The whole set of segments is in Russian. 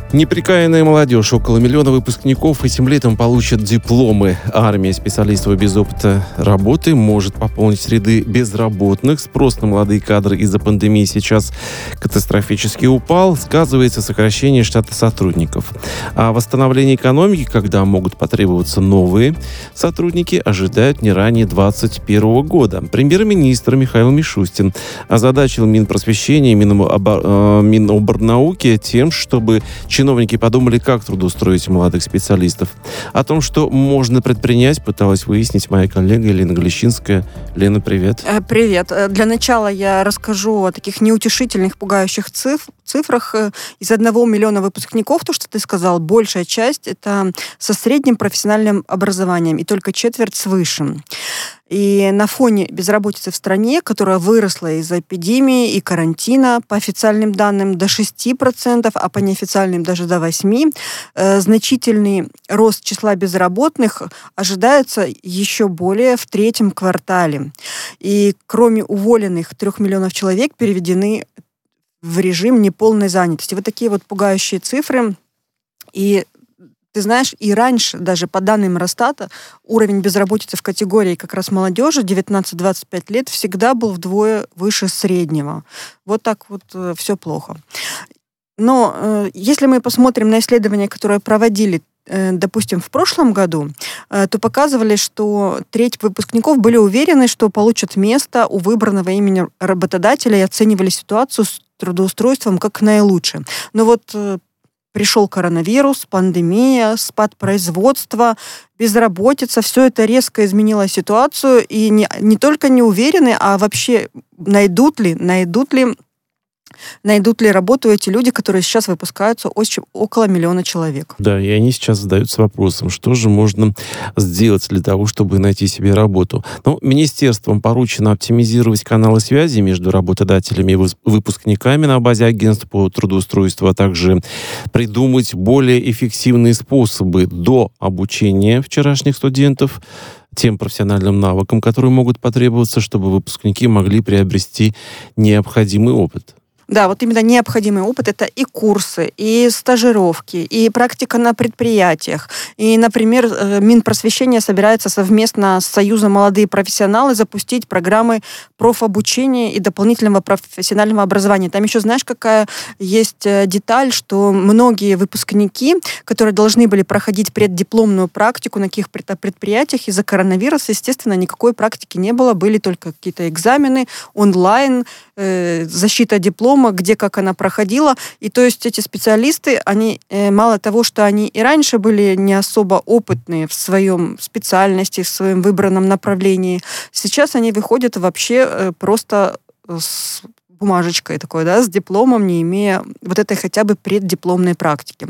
Неприкаянная молодежь. Около миллиона выпускников этим летом получат дипломы. Армия специалистов без опыта работы может пополнить ряды безработных. Спрос на молодые кадры из-за пандемии сейчас катастрофически упал. Сказывается сокращение штата сотрудников. А восстановление экономики, когда могут потребоваться новые сотрудники, ожидают не ранее 2021 года. Премьер-министр Михаил Мишустин озадачил Минпросвещения и Миноборнауки тем, чтобы чиновники подумали, как трудоустроить молодых специалистов. О том, что можно предпринять, пыталась выяснить моя коллега Лена Глещинская. Лена, привет. Привет. Для начала я расскажу о таких неутешительных, пугающих цифрах. Из 1 миллиона выпускников, то, что ты сказал, большая часть это со средним профессиональным образованием, и только четверть с высшим. И на фоне безработицы в стране, которая выросла из-за эпидемии и карантина, по официальным данным до 6%, а по неофициальным даже до 8%, значительный рост числа безработных ожидается еще более в третьем квартале. И кроме уволенных 3 миллионов человек переведены в режим неполной занятости. Вот такие вот пугающие цифры. И ты знаешь, и раньше, даже по данным Росстата, уровень безработицы в категории как раз молодежи 19-25 лет всегда был вдвое выше среднего. Вот так вот все плохо. Но если мы посмотрим на исследования, которые проводили, допустим, в прошлом году, то показывали, что треть выпускников были уверены, что получат место у выбранного ими работодателя и оценивали ситуацию с трудоустройством как наилучшее. Но вот пришел коронавирус, пандемия, спад производства, безработица. Все это резко изменило ситуацию. И не только не уверены, а вообще найдут ли работу эти люди, которые сейчас выпускаются около миллиона человек. Да, и они сейчас задаются вопросом, что же можно сделать для того, чтобы найти себе работу. Министерством поручено оптимизировать каналы связи между работодателями и выпускниками на базе агентств по трудоустройству, а также придумать более эффективные способы до обучения вчерашних студентов тем профессиональным навыкам, которые могут потребоваться, чтобы выпускники могли приобрести необходимый опыт. Да, вот именно необходимый опыт – это и курсы, и стажировки, и практика на предприятиях. И, например, Минпросвещение собирается совместно с Союзом «Молодые профессионалы» запустить программы профобучения и дополнительного профессионального образования. Там еще, знаешь, какая есть деталь, что многие выпускники, которые должны были проходить преддипломную практику на каких-то предприятиях, из-за коронавируса, естественно, никакой практики не было, были только какие-то экзамены онлайн, защита диплома, где как она проходила. И то есть эти специалисты, они мало того, что они и раньше были не особо опытные в своем специальности, в своем выбранном направлении, сейчас они выходят вообще просто с бумажечкой такой, да, с дипломом, не имея вот этой хотя бы преддипломной практики.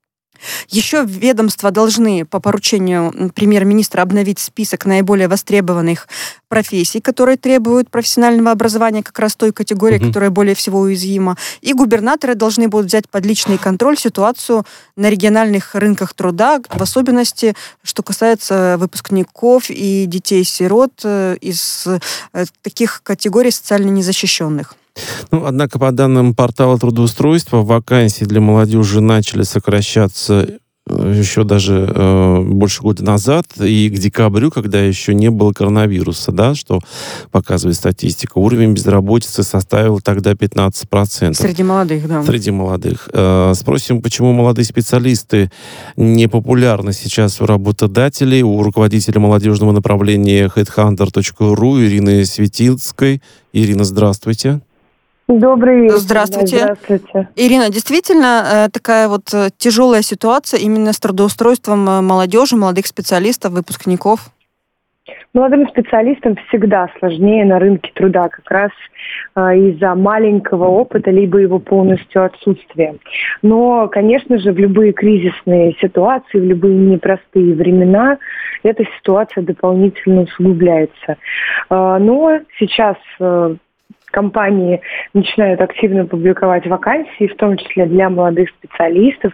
Еще ведомства должны по поручению премьер-министра обновить список наиболее востребованных профессий, которые требуют профессионального образования, как раз той категории, которая более всего уязвима. И губернаторы должны будут взять под личный контроль ситуацию на региональных рынках труда, в особенности, что касается выпускников и детей-сирот из таких категорий социально незащищенных. Однако, по данным портала трудоустройства, вакансии для молодежи начали сокращаться еще даже больше года назад, и к декабрю, когда еще не было коронавируса, да, что показывает статистика, уровень безработицы составил тогда 15%. Среди молодых, да. Среди молодых. Спросим, почему молодые специалисты не популярны сейчас у работодателей, у руководителя молодежного направления headhunter.ru Ирины Светицкой. Ирина, здравствуйте. Добрый вечер. Здравствуйте. Здравствуйте. Ирина, действительно такая вот тяжелая ситуация именно с трудоустройством молодежи, молодых специалистов, выпускников? Молодым специалистам всегда сложнее на рынке труда, как раз из-за маленького опыта, либо его полностью отсутствия. Но, конечно же, в любые кризисные ситуации, в любые непростые времена эта ситуация дополнительно усугубляется. Но сейчас компании начинают активно публиковать вакансии, в том числе для молодых специалистов.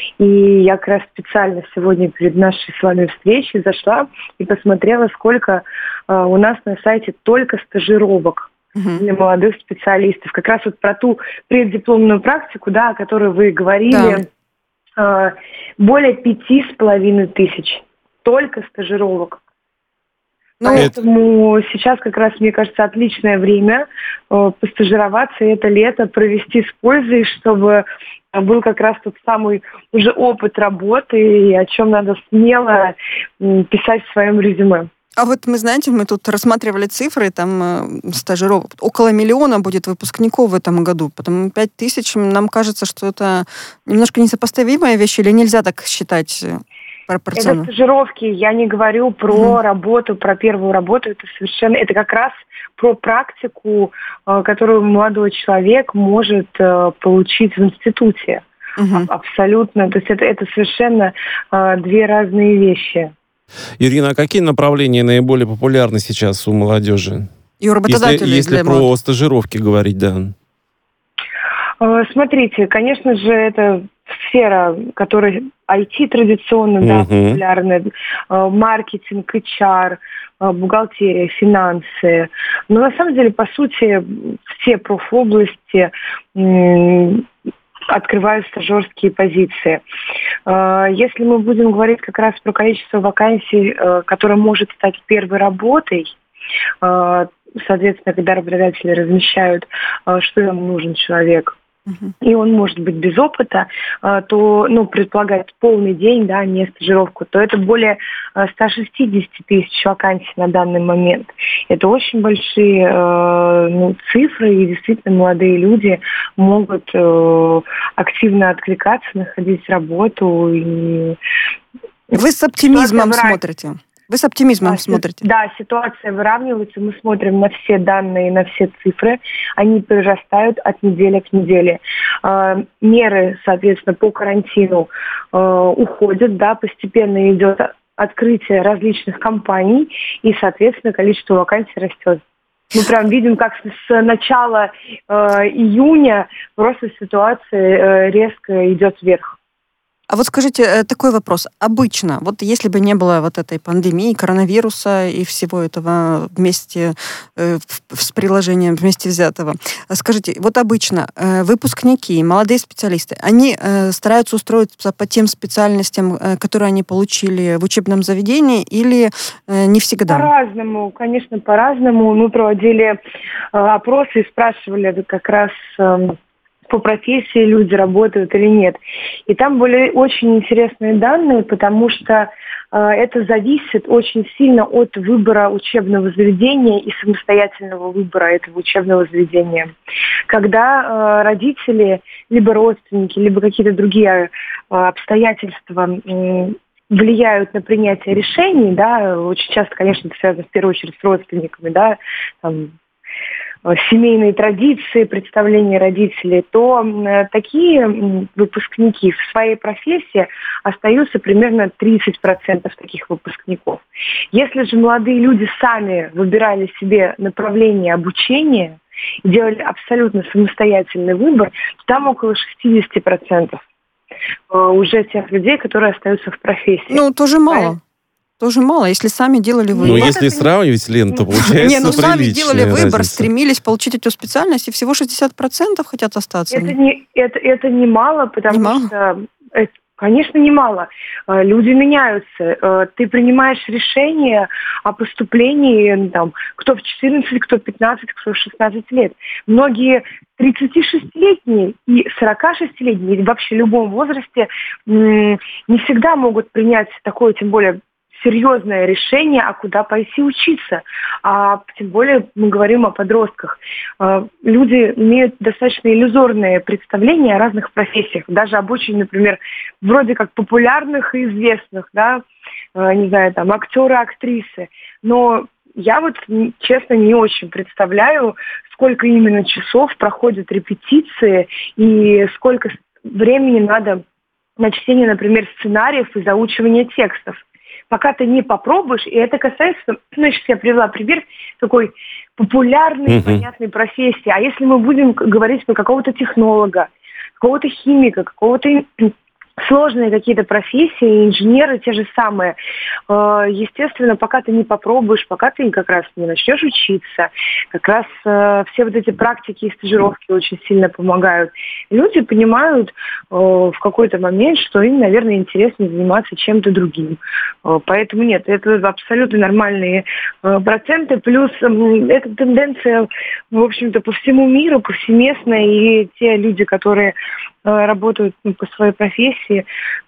И я как раз специально сегодня перед нашей с вами встречей зашла и посмотрела, сколько у нас на сайте только стажировок для молодых специалистов. Как раз вот про ту преддипломную практику, да, о которой вы говорили. более 5500 только стажировок. Поэтому сейчас как раз, мне кажется, отличное время постажироваться и это лето провести с пользой, чтобы был как раз тот самый уже опыт работы, и о чем надо смело писать в своем резюме. А вот мы тут рассматривали цифры, там стажировок. Около 1 миллиона будет выпускников в этом году. Потом 5000, нам кажется, что это немножко несопоставимая вещь, или нельзя так считать пропорционально? Это стажировки, я не говорю про работу, про первую работу, это как раз про практику, которую молодой человек может получить в институте. Абсолютно, то есть это совершенно две разные вещи. Ирина, а какие направления наиболее популярны сейчас у молодежи? И у работодателей. Если про стажировки говорить, да. Смотрите, конечно же, это сфера, которая IT традиционно популярна, маркетинг, HR, бухгалтерия, финансы. Но на самом деле, по сути, все профобласти открывают стажерские позиции. Если мы будем говорить как раз про количество вакансий, которое может стать первой работой, соответственно, когда работодатели размещают, что им нужен человек, и он может быть без опыта, то, предполагает полный день, да, не стажировку, то это более 160 тысяч вакансий на данный момент. Это очень большие цифры, и действительно молодые люди могут активно откликаться, находить работу. И вы с оптимизмом смотрите? Вы с оптимизмом смотрите? Да, ситуация выравнивается, мы смотрим на все данные, на все цифры, они прирастают от недели к неделе. Меры, соответственно, по карантину уходят, да, постепенно идет открытие различных компаний, и, соответственно, количество вакансий растет. Мы прям видим, как с начала июня просто ситуация резко идет вверх. А вот скажите, такой вопрос. Обычно, вот если бы не было вот этой пандемии, коронавируса и всего этого вместе с приложением вместе взятого, скажите, вот обычно выпускники, молодые специалисты, они стараются устроиться по тем специальностям, которые они получили в учебном заведении, или не всегда? По-разному, конечно, по-разному. Мы проводили опросы и спрашивали как раз по профессии люди работают или нет. И там были очень интересные данные, потому что это зависит очень сильно от выбора учебного заведения и самостоятельного выбора этого учебного заведения. Когда родители, либо родственники, либо какие-то другие обстоятельства влияют на принятие решений, да, очень часто, конечно, это связано в первую очередь с родственниками, да, там, семейные традиции, представления родителей, то такие выпускники в своей профессии остаются примерно 30% таких выпускников. Если же молодые люди сами выбирали себе направление обучения и делали абсолютно самостоятельный выбор, то там около 60% уже тех людей, которые остаются в профессии. Тоже мало. Тоже мало, если сами делали выбор. Если сравнивать, Лен, то получается сами делали выбор, разница. Стремились получить эту специальность, и всего 60% хотят остаться. Это немало, потому что... Конечно, немало. Люди меняются. Ты принимаешь решение о поступлении, кто в 14, кто в 15, кто в 16 лет. Многие 36-летние и 46-летние, или вообще в любом возрасте, не всегда могут принять такое, тем более, серьезное решение, а куда пойти учиться. А тем более мы говорим о подростках. Люди имеют достаточно иллюзорные представления о разных профессиях, даже об очень, например, вроде как популярных и известных, да, не знаю, там, актеры, актрисы. Но я честно, не очень представляю, сколько именно часов проходят репетиции и сколько времени надо на чтение, например, сценариев и заучивание текстов. Пока ты не попробуешь, и это касается, значит, я привела пример такой популярной, понятной профессии. А если мы будем говорить про какого-то технолога, какого-то химика, какого-то сложные какие-то профессии, инженеры те же самые. Естественно, пока ты не попробуешь, пока ты как раз не начнешь учиться, как раз все вот эти практики и стажировки очень сильно помогают. люди понимают в какой-то момент, что им, наверное, интересно заниматься чем-то другим. Поэтому нет, это абсолютно нормальные проценты. Плюс эта тенденция, в общем-то, по всему миру, повсеместная. И те люди, которые работают по своей профессии,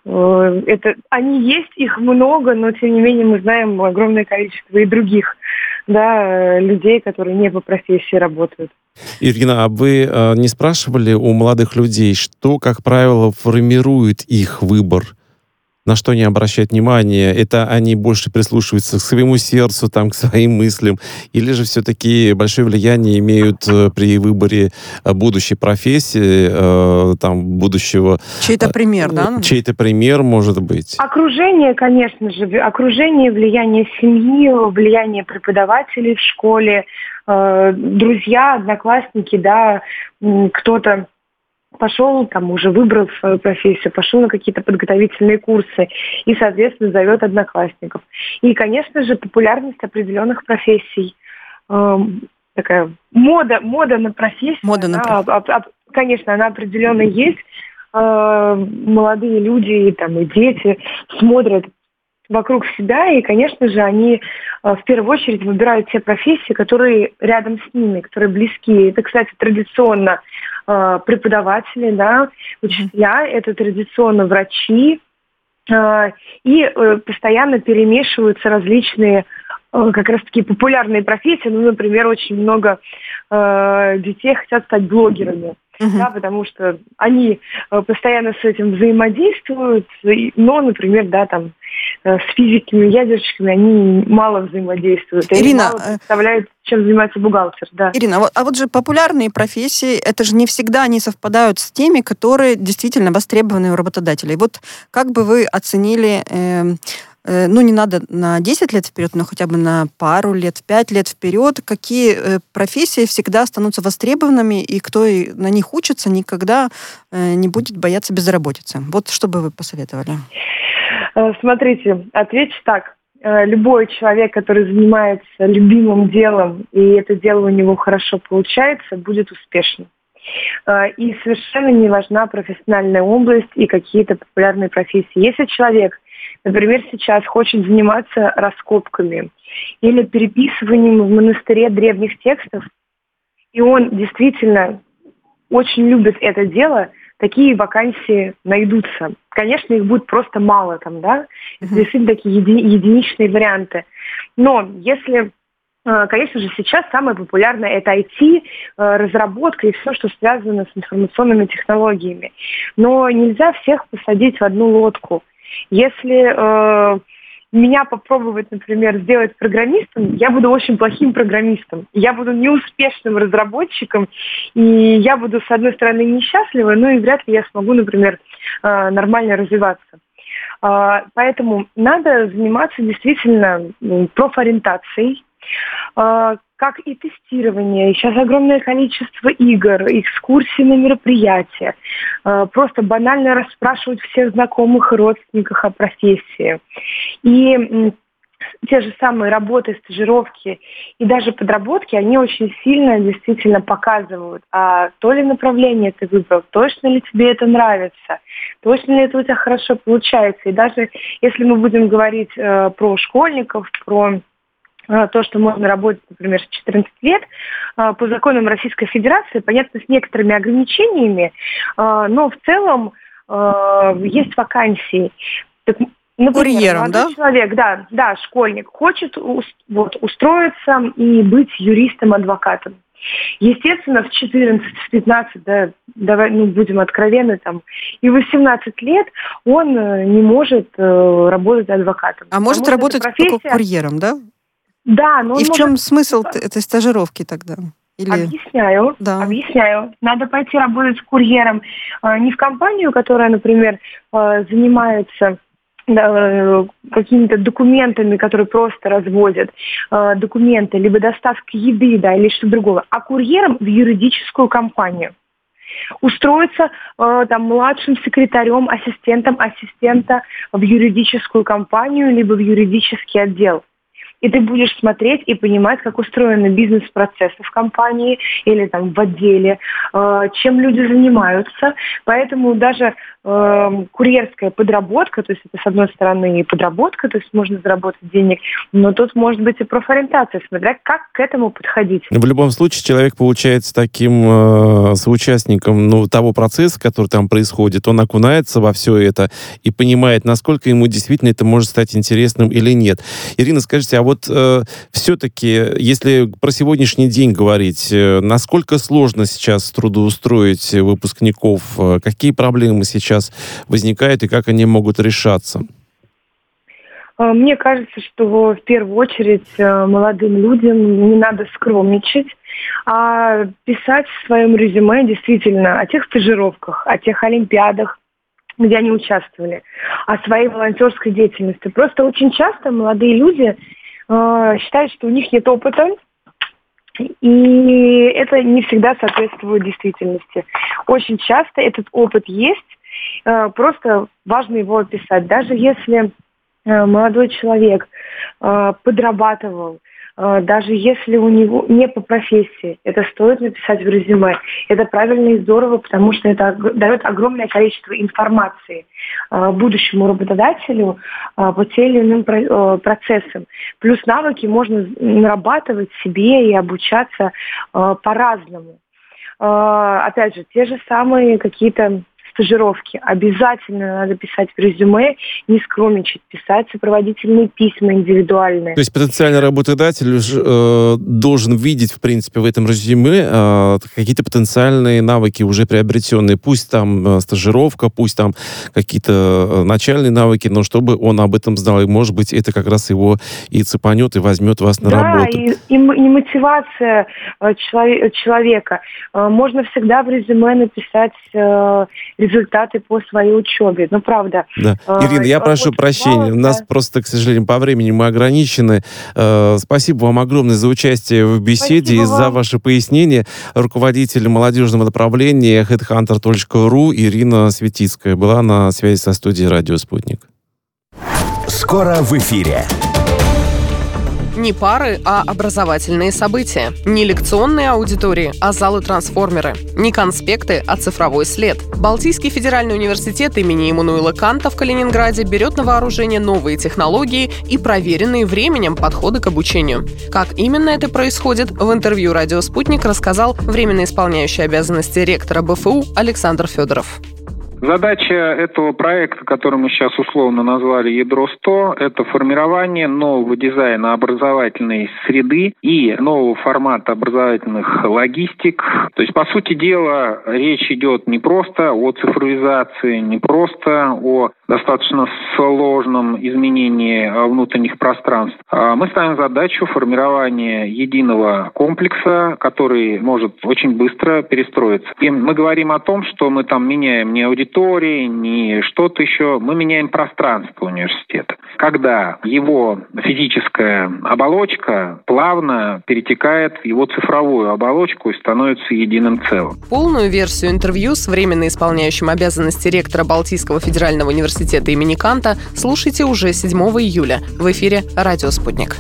они есть, их много, но, тем не менее, мы знаем огромное количество и других людей, которые не по профессии работают. Ирина, а вы не спрашивали у молодых людей, что, как правило, формирует их выбор? На что они обращают внимание? Это они больше прислушиваются к своему сердцу, к своим мыслям? Или же все-таки большое влияние имеют при выборе будущей профессии, будущего... Чей-то пример, да? Чей-то пример, может быть. Окружение, конечно же. Окружение, влияние семьи, влияние преподавателей в школе, друзья, одноклассники, кто-то пошел, уже выбрал свою профессию, пошел на какие-то подготовительные курсы и, соответственно, зовет одноклассников. И, конечно же, популярность определенных профессий. Такая мода на профессию. Конечно, она определенно есть. Молодые люди и дети смотрят вокруг себя, и, конечно же, они в первую очередь выбирают те профессии, которые рядом с ними, которые близки. Это, кстати, традиционно преподаватели, учителя, это традиционно врачи, и постоянно перемешиваются различные как раз-таки популярные профессии. Например, очень много детей хотят стать блогерами. Потому что они постоянно с этим взаимодействуют, но, например, с физиками, ядерщиками они мало взаимодействуют. Ирина, они мало представляют, чем занимается бухгалтер. Да. Ирина, а вот же популярные профессии, это же не всегда они совпадают с теми, которые действительно востребованы у работодателей. Вот как бы вы оценили... не надо на 10 лет вперед, но хотя бы на пару лет, 5 лет вперед, какие профессии всегда останутся востребованными, и кто на них учится, никогда не будет бояться безработицы. Вот что бы вы посоветовали? Смотрите, отвечу так. Любой человек, который занимается любимым делом, и это дело у него хорошо получается, будет успешным. И совершенно не важна профессиональная область и какие-то популярные профессии. Если человек, например, сейчас хочет заниматься раскопками или переписыванием в монастыре древних текстов, и он действительно очень любит это дело, такие вакансии найдутся. Конечно, их будет просто мало это действительно такие единичные варианты. Но если... Конечно же, сейчас самое популярное – это IT, разработка и все, что связано с информационными технологиями. Но нельзя всех посадить в одну лодку. Если меня попробовать, например, сделать программистом, я буду очень плохим программистом. Я буду неуспешным разработчиком, и я буду, с одной стороны, несчастлива, и вряд ли я смогу, например, нормально развиваться. Поэтому надо заниматься действительно профориентацией, как и тестирование. Сейчас огромное количество игр, экскурсий на мероприятия. Просто банально расспрашивать всех знакомых и родственников о профессии. И те же самые работы, стажировки и даже подработки, они очень сильно действительно показывают, а то ли направление ты выбрал, точно ли тебе это нравится, точно ли это у тебя хорошо получается. И даже если мы будем говорить про школьников, про то, что можно работать, например, с 14 лет, по законам Российской Федерации, понятно, с некоторыми ограничениями, но в целом есть вакансии. Так, например, курьером, молодой человек, школьник, хочет устроиться и быть юристом-адвокатом. Естественно, в 14, в 15, давай, будем откровенны, и в 18 лет он не может работать адвокатом. А может работать только курьером, да? Да, но... И в чем смысл этой стажировки тогда? Объясняю. Надо пойти работать курьером не в компанию, которая, например, занимается какими-то документами, которые просто разводят документы, либо доставкой еды, или что-то другого, а курьером в юридическую компанию. Устроиться младшим секретарем, ассистента в юридическую компанию, либо в юридический отдел. и ты будешь смотреть и понимать, как устроены бизнес-процессы в компании или там в отделе, чем люди занимаются. Поэтому даже курьерская подработка, то есть это, с одной стороны, и подработка, то есть можно заработать денег, но тут может быть и профориентация, смотря как к этому подходить. В любом случае, человек получается таким соучастником того процесса, который там происходит. Он окунается во все это и понимает, насколько ему действительно это может стать интересным или нет. Ирина, скажите, а вот все-таки, если про сегодняшний день говорить, насколько сложно сейчас трудоустроить выпускников? Какие проблемы сейчас возникают и как они могут решаться? Мне кажется, что в первую очередь молодым людям не надо скромничать, а писать в своем резюме действительно о тех стажировках, о тех олимпиадах, где они участвовали, о своей волонтерской деятельности. Просто очень часто молодые люди считают, что у них нет опыта, и это не всегда соответствует действительности. Очень часто этот опыт есть, просто важно его описать. Даже если молодой человек подрабатывал, даже если у него не по профессии, это стоит написать в резюме. Это правильно и здорово, потому что это дает огромное количество информации будущему работодателю по тем или иным процессам. Плюс навыки можно нарабатывать себе и обучаться по-разному. Опять же, те же самые какие-то стажировки. Обязательно надо писать в резюме, не скромничать, писать сопроводительные письма индивидуальные. То есть потенциальный работодатель должен видеть, в принципе, в этом резюме какие-то потенциальные навыки уже приобретенные. Пусть там стажировка, пусть там какие-то начальные навыки, но чтобы он об этом знал. И, может быть, это как раз его и цепанет, и возьмет вас на работу. Да, и мотивация человека. Можно всегда в резюме написать результаты по своей учебе. Ну, правда. Да. Ирина, я прошу прощения. У нас просто, к сожалению, по времени мы ограничены. Спасибо вам огромное за участие в беседе и за ваши пояснения. Руководитель молодежного направления headhunter.ru Ирина Светицкая была на связи со студией «Радио Спутник». Скоро в эфире. Не пары, а образовательные события. Не лекционные аудитории, а залы-трансформеры. Не конспекты, а цифровой след. Балтийский федеральный университет имени Иммануила Канта в Калининграде берет на вооружение новые технологии и проверенные временем подходы к обучению. Как именно это происходит, в интервью «Радио Спутник» рассказал временно исполняющий обязанности ректора БФУ Александр Федоров. Задача этого проекта, который мы сейчас условно назвали «Ядро-100», это формирование нового дизайна образовательной среды и нового формата образовательных логистик. То есть, по сути дела, речь идет не просто о цифровизации, не просто о достаточно сложном изменении внутренних пространств. Мы ставим задачу формирования единого комплекса, который может очень быстро перестроиться. И мы говорим о том, что мы там меняем не аудитории, не что-то еще, мы меняем пространство университета. Когда его физическая оболочка плавно перетекает в его цифровую оболочку и становится единым целым. Полную версию интервью с временно исполняющим обязанности ректора Балтийского федерального университета имени Канта слушайте уже 7 июля в эфире «Радио Спутник».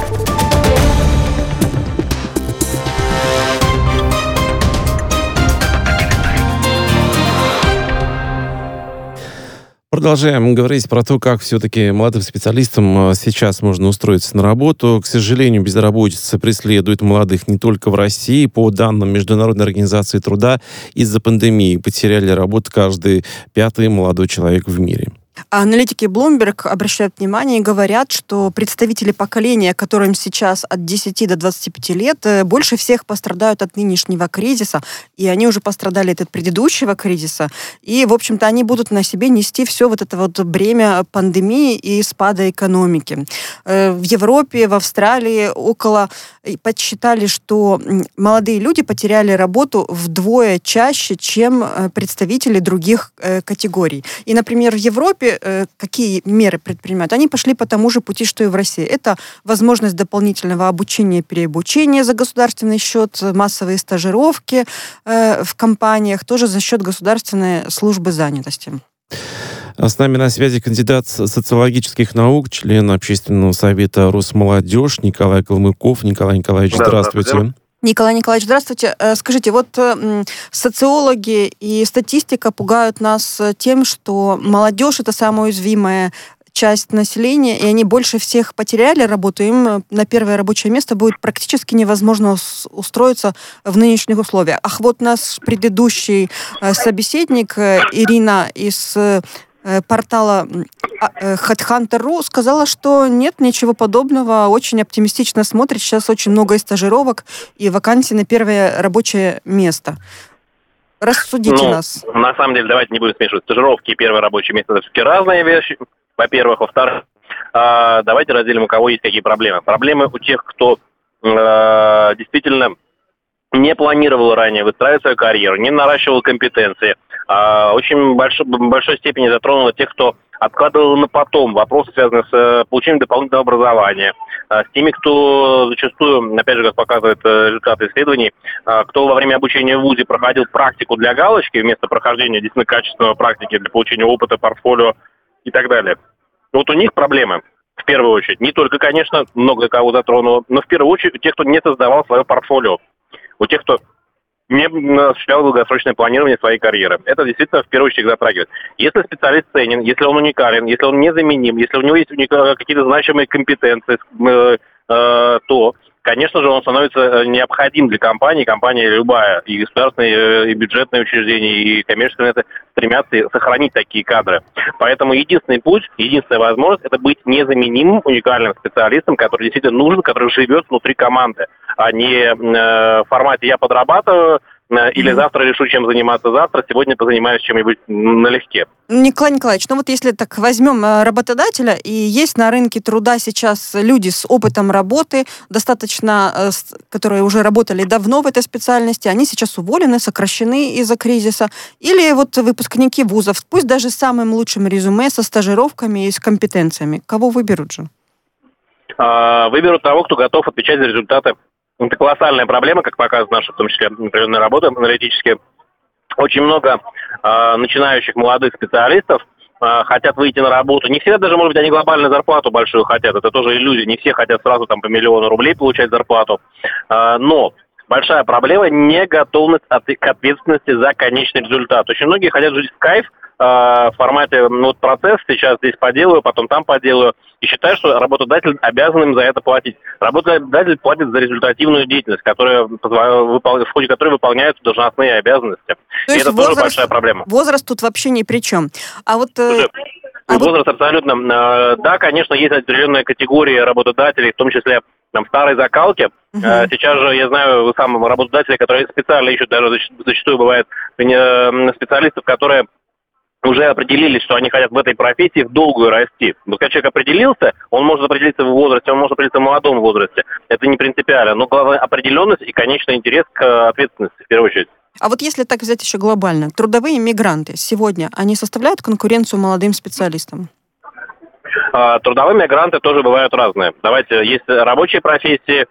Продолжаем говорить про то, как все-таки молодым специалистам сейчас можно устроиться на работу. К сожалению, безработица преследует молодых не только в России. По данным Международной организации труда, из-за пандемии потеряли работу каждый 5-й молодой человек в мире. Аналитики Bloomberg обращают внимание и говорят, что представители поколения, которым сейчас от 10 до 25 лет, больше всех пострадают от нынешнего кризиса, и они уже пострадали от предыдущего кризиса, и, в общем-то, они будут на себе нести все вот это вот бремя пандемии и спада экономики. В Европе, в Австралии подсчитали, что молодые люди потеряли работу вдвое чаще, чем представители других категорий. И, например, в Европе какие меры предпринимают? Они пошли по тому же пути, что и в России. Это возможность дополнительного обучения, переобучения за государственный счет, массовые стажировки в компаниях, тоже за счет государственной службы занятости. С нами на связи кандидат социологических наук, член Общественного совета Росмолодежь Николай Калмыков. Николай Николаевич, здравствуйте. Николай Николаевич, здравствуйте. Скажите, вот социологи и статистика пугают нас тем, что молодежь – это самая уязвимая часть населения, и они больше всех потеряли работу, им на первое рабочее место будет практически невозможно устроиться в нынешних условиях. Ах, вот наш предыдущий собеседник Ирина из портала Headhunter.ru сказала, что нет ничего подобного, очень оптимистично смотрит, сейчас очень много и стажировок, и вакансий на первое рабочее место. Рассудите нас. На самом деле, давайте не будем смешивать стажировки и первое рабочее место, это все-таки разные вещи. Во-первых. Во-вторых, давайте разделим, у кого есть какие проблемы. Проблемы у тех, кто действительно не планировал ранее выстраивать свою карьеру, не наращивал компетенции. Очень большой степени затронуло тех, кто откладывал на потом вопросы, связанные с получением дополнительного образования. С теми, кто зачастую, опять же, как показывают результаты исследований, кто во время обучения в ВУЗе проходил практику для галочки вместо прохождения действительно качественной практики для получения опыта, портфолио и так далее. Вот у них проблемы, в первую очередь. Не только, конечно, много кого затронуло, но в первую очередь у тех, кто не создавал свое портфолио. У тех, кто не осуществлял долгосрочное планирование своей карьеры. Это действительно в первую очередь затрагивает. Если специалист ценен, если он уникален, если он незаменим, если у него есть какие-то значимые компетенции, то, конечно же, он становится необходим для компании. Компания любая, и государственные, и бюджетные учреждения, и коммерческие, стремятся сохранить такие кадры. Поэтому единственный путь, единственная возможность – это быть незаменимым, уникальным специалистом, который действительно нужен, который живет внутри команды, а не в формате «я подрабатываю», или завтра решу, чем заниматься завтра, сегодня позанимаюсь чем-нибудь налегке. Николай Николаевич, ну вот если так возьмем работодателя, и есть на рынке труда сейчас люди с опытом работы, достаточно, которые уже работали давно в этой специальности, они сейчас уволены, сокращены из-за кризиса, или вот выпускники вузов, пусть даже с самым лучшим резюме, со стажировками и с компетенциями. Кого выберут же? Выберут того, кто готов отвечать за результаты. Это колоссальная проблема, как показывает наша, в том числе, определенная работа аналитические. Очень много начинающих молодых специалистов хотят выйти на работу. Не всегда даже, может быть, они глобальную зарплату большую хотят. Это тоже иллюзия. Не все хотят сразу там по $1 миллион рублей получать зарплату. Но большая проблема – неготовность к ответственности за конечный результат. Очень многие хотят жить в кайф, в формате, процесс, сейчас здесь поделаю, потом там поделаю, и считаю, что работодатель обязан им за это платить. Работодатель платит за результативную деятельность, в ходе которой выполняются должностные обязанности. То есть это тоже большая проблема. Возраст тут вообще ни при чем. Возраст абсолютно. Да, конечно, есть определенная категория работодателей, в том числе старой закалки. Сейчас же, я знаю, сам работодатели, которые специально ищут, даже зачастую бывает специалистов, которые уже определились, что они хотят в этой профессии в долгую расти. Но когда человек определился, он может определиться в возрасте, он может определиться в молодом возрасте. Это не принципиально. Но главное определенность и конечный интерес к ответственности, в первую очередь. А вот если так взять еще глобально, трудовые мигранты сегодня, они составляют конкуренцию молодым специалистам? Трудовые мигранты тоже бывают разные. Давайте, есть рабочие профессии,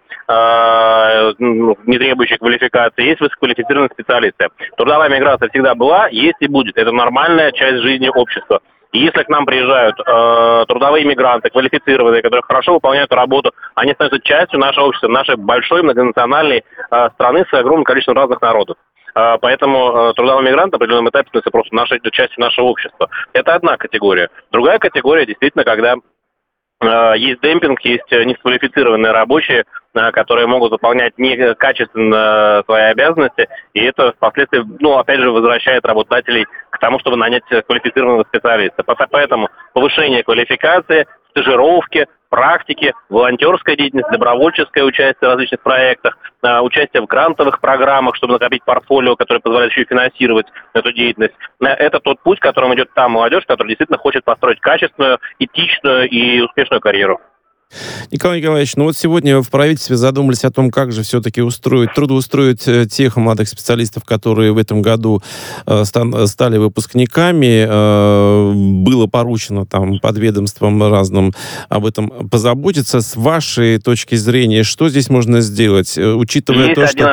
не требующие квалификации, есть высококвалифицированные специалисты. Трудовая миграция всегда была, есть и будет. Это нормальная часть жизни общества. И если к нам приезжают трудовые мигранты, квалифицированные, которые хорошо выполняют работу, они становятся частью нашего общества, нашей большой многонациональной страны с огромным количеством разных народов. Поэтому трудовой мигрант на определенном этапе становится просто частью нашего общества. Это одна категория. Другая категория, действительно, когда есть демпинг, есть низкоквалифицированные рабочие, которые могут выполнять некачественно свои обязанности, и это впоследствии, опять же, возвращает работодателей к тому, чтобы нанять квалифицированного специалиста. Поэтому повышение квалификации, стажировки, практики, волонтерская деятельность, добровольческое участие в различных проектах, участие в грантовых программах, чтобы накопить портфолио, которое позволяет еще и финансировать эту деятельность. Это тот путь, которым идет та молодежь, которая действительно хочет построить качественную, этичную и успешную карьеру. Николай Николаевич, сегодня в правительстве задумались о том, как же все-таки трудоустроить тех молодых специалистов, которые в этом году стали выпускниками. Было поручено подведомствам разным об этом позаботиться. С вашей точки зрения, что здесь можно сделать, учитывая Есть один ответ.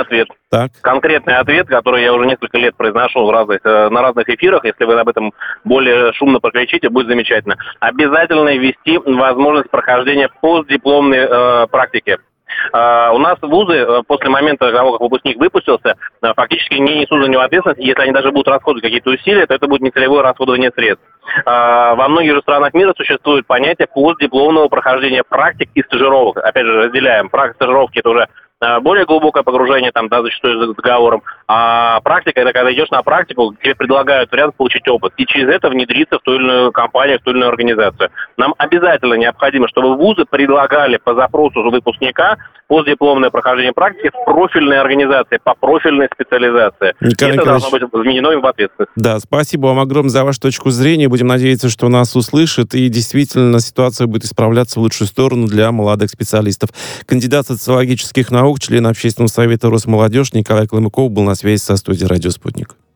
Так. Конкретный ответ, который я уже несколько лет произношу на разных эфирах, если вы об этом более шумно прокричите, будет замечательно. Обязательно ввести возможность прохождения постдипломной практики. У нас вузы после момента того, как выпускник выпустился, фактически не несут за него ответственность. Если они даже будут расходовать какие-то усилия, то это будет нецелевое расходование средств. Во многих же странах мира существует понятие постдипломного прохождения практик и стажировок. Опять же, разделяем. Стажировки – это уже более глубокое погружение, там, да, зачастую с договором. А практика – это когда идешь на практику, тебе предлагают вариант получить опыт. И через это внедриться в ту или иную компанию, в ту или иную организацию. Нам обязательно необходимо, чтобы вузы предлагали по запросу выпускника постдипломное прохождение практики в профильной организации, по профильной специализации. Николай это должно быть вменено им в ответственность. Да, спасибо вам огромное за вашу точку зрения. Будем надеяться, что нас услышат, и действительно ситуация будет исправляться в лучшую сторону для молодых специалистов. Кандидат социологических наук, член Общественного совета Росмолодежь Николай Калмыков был на связи со студией «Радио Спутник».